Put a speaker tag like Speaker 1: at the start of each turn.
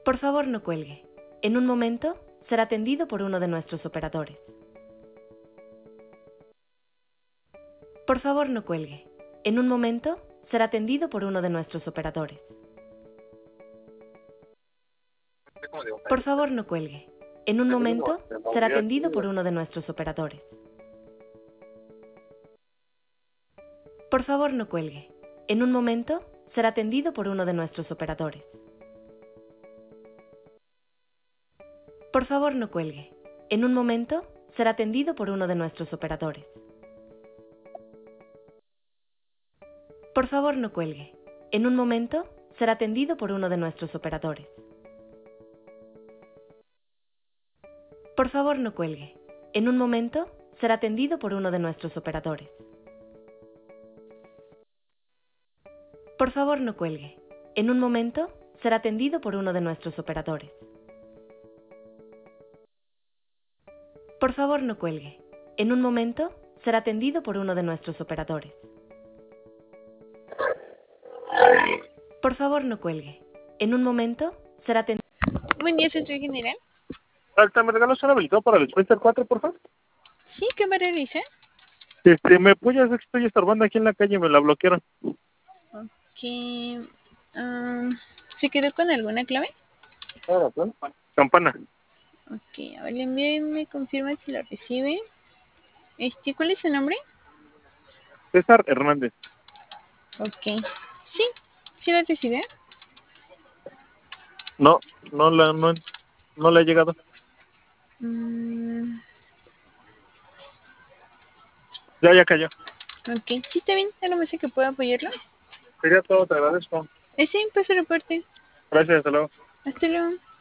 Speaker 1: Por favor, no cuelgue. En un momento, será atendido por uno de nuestros operadores. Por favor, no cuelgue. En un momento, será atendido por uno de nuestros operadores. Por favor, no cuelgue. En un momento, será atendido por uno de nuestros operadores. Por favor, no cuelgue. En un momento, será atendido por uno de nuestros operadores. Por favor, no cuelgue. En un momento, será atendido por uno de nuestros operadores. Por favor, no cuelgue. En un momento, será atendido por uno de nuestros operadores. Por favor, no cuelgue. En un momento, será atendido por uno de nuestros operadores. Por favor, no cuelgue. En un momento, será atendido por uno de nuestros operadores. Por favor, no cuelgue. En un momento, será atendido por uno de nuestros operadores. Por favor, no cuelgue. En un momento, será atendido.
Speaker 2: Buen día, centro general.
Speaker 3: Alta, ¿me regalas una habilitado para el Spencer 4, por favor?
Speaker 2: Sí, ¿qué me realiza?
Speaker 3: ¿Me apoyas? Es que estoy estorbando aquí en la calle, me la bloquearon.
Speaker 2: Ok. ¿Se quedó con alguna clave?
Speaker 3: Campana.
Speaker 2: Ok, a ver, le envío y me confirma si lo recibe. ¿Cuál es su nombre?
Speaker 3: César Hernández.
Speaker 2: Ok. Sí, sí lo recibe.
Speaker 3: No, no le ha llegado.
Speaker 2: Mm,
Speaker 3: Ya cayó.
Speaker 2: ok, sí está bien. ¿Algo más que pueda apoyarlo?
Speaker 3: Sería todo, te agradezco.
Speaker 2: Sí, pues su reporte.
Speaker 3: Gracias, hasta luego.
Speaker 2: Hasta luego.